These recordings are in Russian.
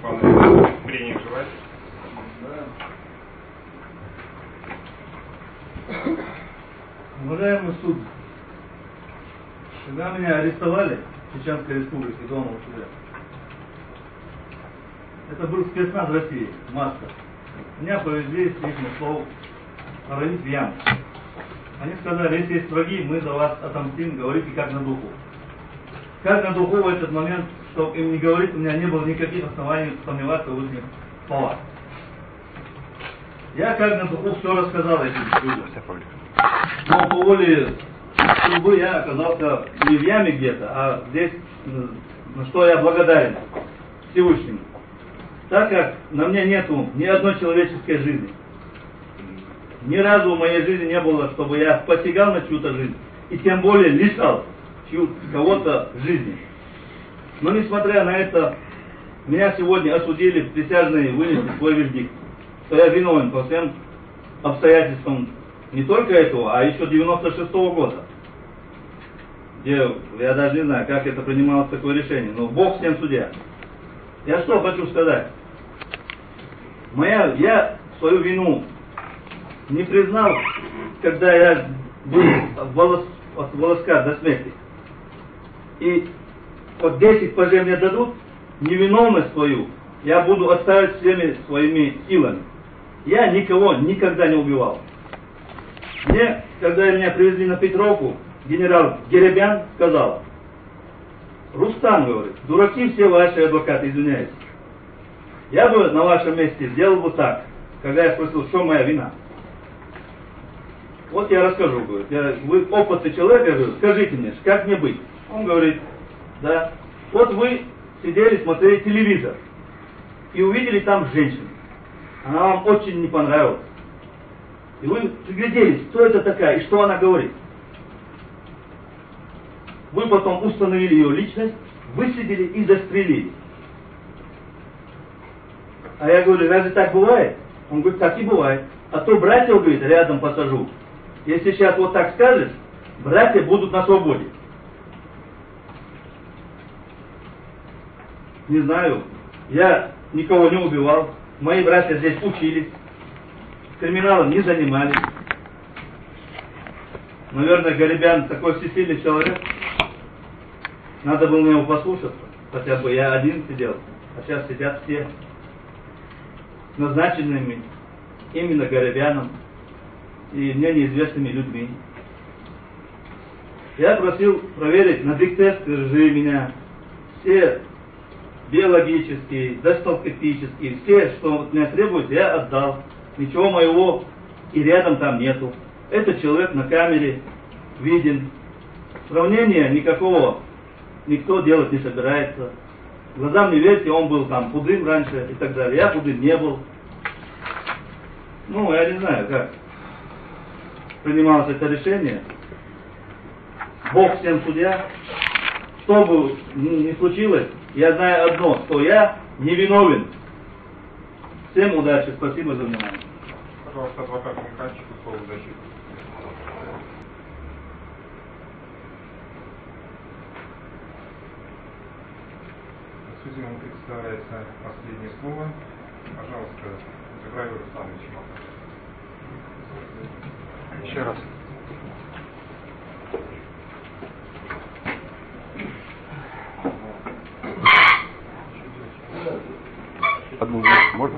выполнять прениях желать? Да. Уважаемый суд, когда меня арестовали в Чеченской республике, дома у себя, это был спецназ России, Маска. Меня повезли, с их слов, хоронить в яму. Они сказали, если есть враги, мы за вас отомстим, говорите как на духу. Как на духу в этот момент, чтобы им не говорить, у меня не было никаких оснований сомневаться в их словах. Я как на духу все рассказал этим людям. Но по воле судьбы я оказался не в яме где-то, а здесь, на что я благодарен Всевышнему. Так как на мне нету ни одной человеческой жизни. Ни разу в моей жизни не было, чтобы я посягал на чью-то жизнь. И тем более лишал кого-то жизни. Но несмотря на это, меня сегодня осудили, присяжные вынесли свой вердикт, что я виновен по всем обстоятельствам не только этого, а еще 96-го года. Где, я даже не знаю, как это принималось такое решение, но Бог всем судья. Я что хочу сказать? Я свою вину не признал, когда я был от волоска до смерти. И вот 10 ПЖ мне дадут, невиновность свою я буду отставить всеми своими силами. Я никого никогда не убивал. Мне, когда меня привезли на Петровку, генерал Геребян сказал: Рустам, говорит, дураки все ваши адвокаты, извиняюсь. Я бы на вашем месте сделал бы так, когда я спросил, что моя вина. Вот я расскажу, говорит, вы опытный человек, я говорю, скажите мне, как мне быть? Он говорит, да, вот вы сидели, смотрели телевизор и увидели там женщину. Она вам очень не понравилась. И вы пригляделись, кто это такая и что она говорит. Вы потом установили ее личность, высадили и застрелили. А я говорю, разве так бывает? Он говорит, так и бывает. А то братья, говорит, рядом посажу. Если сейчас вот так скажешь, братья будут на свободе. Не знаю, я никого не убивал. Мои братья здесь учились. Криминалом не занимались. Наверное, Гарибян такой всесильный человек. Надо было мне его послушаться. Хотя бы я один сидел. А сейчас сидят все. Назначенными именно Гарибяном и мне неизвестными людьми. Я просил проверить на диктест, скажи меня, все биологические, дактилоскопические, все, что от меня требуется, я отдал. Ничего моего и рядом там нету. Этот человек на камере виден. Сравнения никакого никто делать не собирается. Глазам не верьте, он был там худым раньше и так далее. Я худым не был. Ну, я не знаю, как принималось это решение. Бог всем судья. Что бы ни случилось, я знаю одно, что я невиновен. Всем удачи, спасибо за внимание. Пожалуйста, адвокат Михальчик, слово защиты. Судьям представляется последнее слово. Пожалуйста, Джабраил Русланович. Еще раз. Одну минуту можно?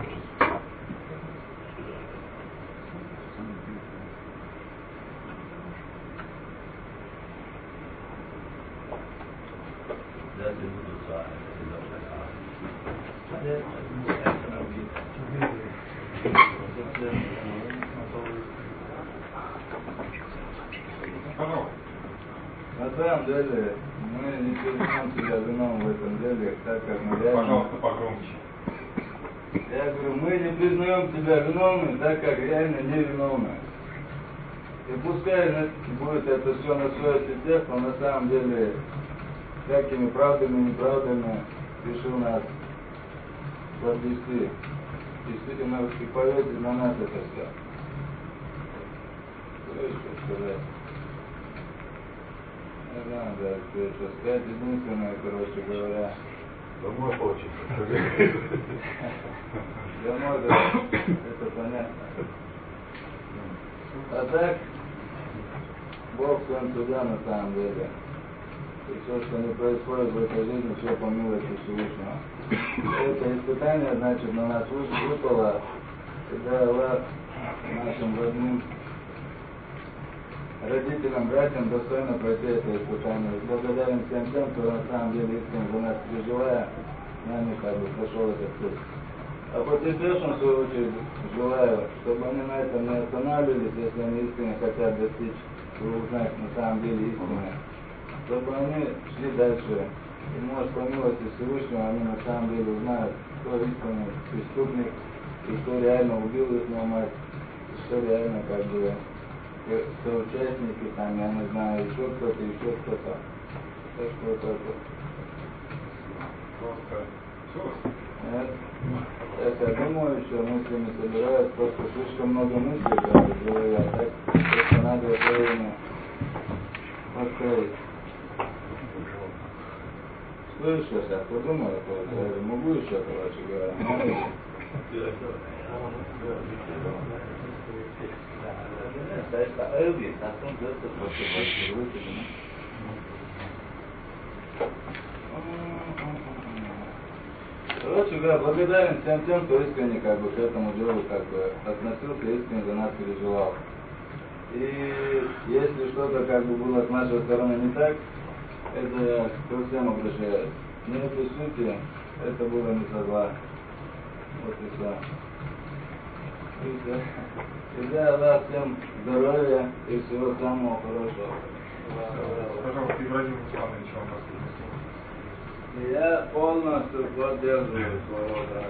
На самом деле, мы не признаем себя виновным в этом деле, так как мы реально... Пожалуйста, погромче. Я говорю, мы не признаем себя виновным, так как реально невиновны. И пускай будет это все на совести, но на самом деле всякими правдами и неправдами решил нас подвести. Действительно, и повесить на нас это все. Что еще сказать? Не знаю, да, что сказать. Единственное, короче говоря, Домой хочется. Домой, да, это понятно. А так, Бог сам туда на самом деле. И все, что не происходит в этой жизни, все по милости Всевышнего. Это испытание, значит, на нас выпало, когда Аллах нашим родным родителям, братьям достойно пройти это испытание. Благодарен всем тем, кто на самом деле искренне за нас переживая, нами как бы прошел этот путь. А потерпевшим, в свою очередь, желаю, чтобы они на этом не останавливались, если они искренне хотят достичь и узнать на самом деле истины, чтобы они шли дальше. И может, по милости Всевышнего, они на самом деле узнают, кто истинный преступник, и кто реально убил их мать, и что реально как бы соучастники, там, я не знаю, еще кто-то. Так что вот это. Просто все. Нет. Я думаю, еще мыслями собираюсь, просто слишком много мыслей в голове, а так просто надо время поставить. Что еще сейчас подумаю, я могу еще, короче говоря. Короче говоря, благодарен всем тем, кто искренне как бы к этому делу как бы относился, искренне за нас переживал. И если что-то как бы было с нашей стороны не так, это я ко всем обращаюсь. Но по сути, это было не со зла. Вот и все. И все. И дай Аллах всем здоровья и всего самого хорошего. Пожалуйста, Ибрагим Русланович, вам последний слово. Я полностью поддерживаю своего брата.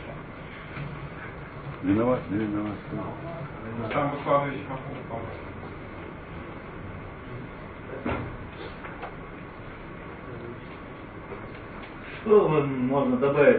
Виноват, не виноват. Сам Русланович Махмуд, Что можно добавить?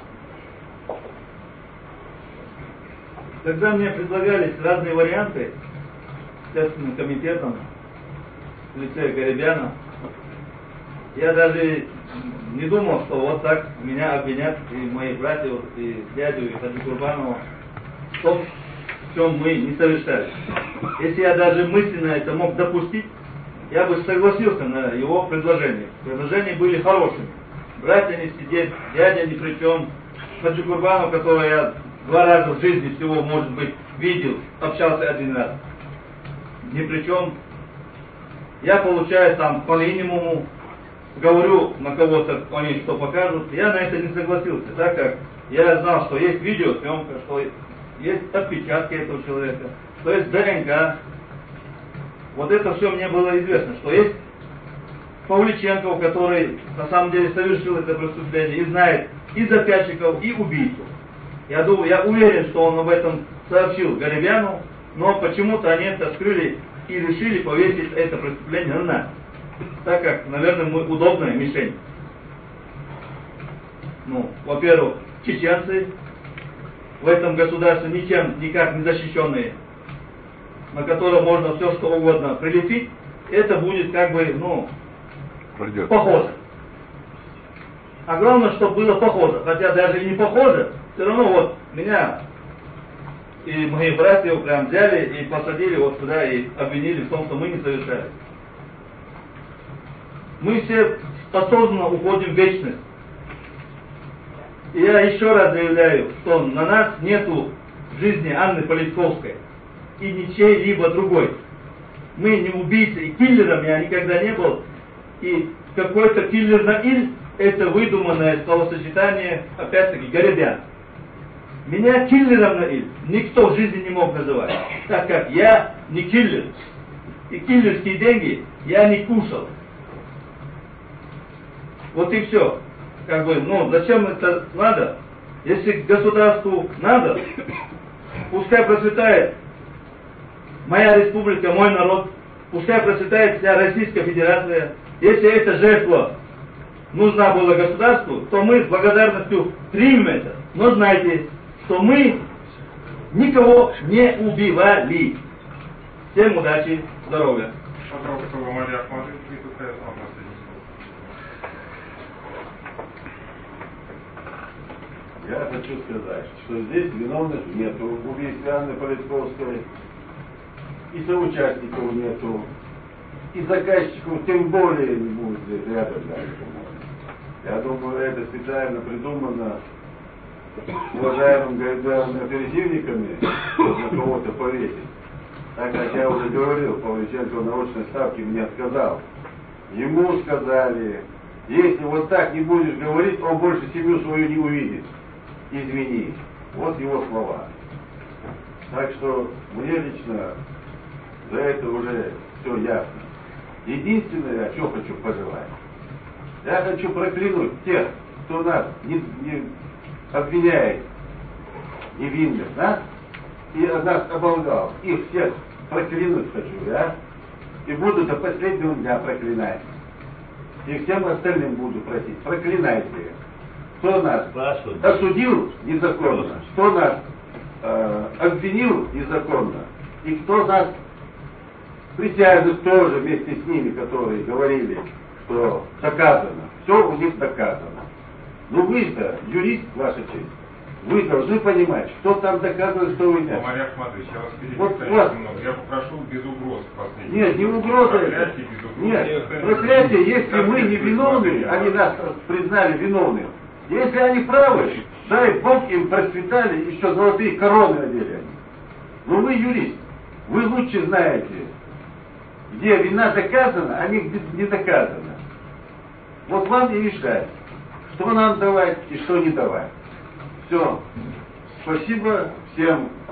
Когда мне предлагались разные варианты Следственным комитетом в лице Гарибяна, я даже не думал, что вот так меня обвинят и мои братья, и дядю, и Хаджи Курбанова в том, в чем мы не совершали. Если я даже мысленно это мог допустить, я бы согласился на его предложение. Предложения были хорошими. Братья не сидеть, дядя ни при чем. Хаджи Курбанов, которого я 2 раза в жизни всего, может быть, видел, общался 1 раз. Ни при чем. Я получаю там по минимуму, говорю на кого-то, они что покажут. Я на это не согласился, так как я знал, что есть видеосъемка, что есть отпечатки этого человека, что есть ДНК. Вот это все мне было известно, что есть Павличенков, который на самом деле совершил это преступление и знает и заказчиков, и убийцу. Я думаю, я уверен, что он об этом сообщил Гарибяну, но почему-то они это скрыли и решили повесить это преступление на нас, так как, наверное, мы удобная мишень. Ну, во-первых, чеченцы в этом государстве ничем никак не защищенные, на котором можно все что угодно прилепить, это будет как бы, ну, похоже. А главное, чтобы было похоже. Хотя даже и не похоже, все равно вот меня и мои братья прям взяли и посадили вот сюда и обвинили в том, что мы не совершали. Мы все осознанно уходим в вечность. И я еще раз заявляю, что на нас нету жизни Анны Политковской и ничей-либо другой. Мы не убийцы, и киллером я никогда не был. И какой-то киллер Наиль — это выдуманное словосочетание, опять-таки, Гарибян. Меня киллером Наиль никто в жизни не мог называть, так как я не киллер. И киллерские деньги я не кушал. Вот и все. Как бы, ну, зачем это надо? Если государству надо, пускай процветает моя республика, мой народ, пускай процветает вся Российская Федерация. Если эта жертва нужна была государству, то мы с благодарностью примем это. Но знайте, что мы никого не убивали. Всем удачи, здоровья. Пожалуйста, Умар Ахмадович, и тут я сам последний слово. Я хочу сказать, что здесь виновных нету в убийстве Анны Политковской, и соучастников нету, и заказчиков тем более не будет здесь рядом даже, по-моему. Я думаю, это специально придумано уважаемым оперативниками, на кого-то повесить. Так как я уже говорил, Павличенко на очной ставке мне отказал. Ему сказали, если вот так не будешь говорить, он больше семью свою не увидит. Извини. Вот его слова. Так что мне лично за это уже все ясно. Единственное, что хочу пожелать. Я хочу проклянуть тех, кто нас не обвиняет невинных, да? И нас оболгал. Их всех проклянуть хочу, да? И буду до последнего дня проклинать. И всем остальным буду просить, проклинайте. Кто нас осудил незаконно, кто нас обвинил незаконно, и кто нас присяжных тоже вместе с ними, которые говорили, что доказано, все у них доказано. Но вы-то, юрист, ваша честь, вы должны понимать, что там доказано, что вы нет. Мария Ахматович, я вас Вот, перебью немного. Я попрошу без угроз последний. Нет, не угроза это. Нет, проклятие, если мы не виновны, они нас признали виновными. Если они правы, дай Бог им процветали, еще золотые короны надели они. Но вы юрист, вы лучше знаете, где вина доказана, а где не доказана. Вот вам и решать, что нам давать и что не давать. Все. Спасибо всем.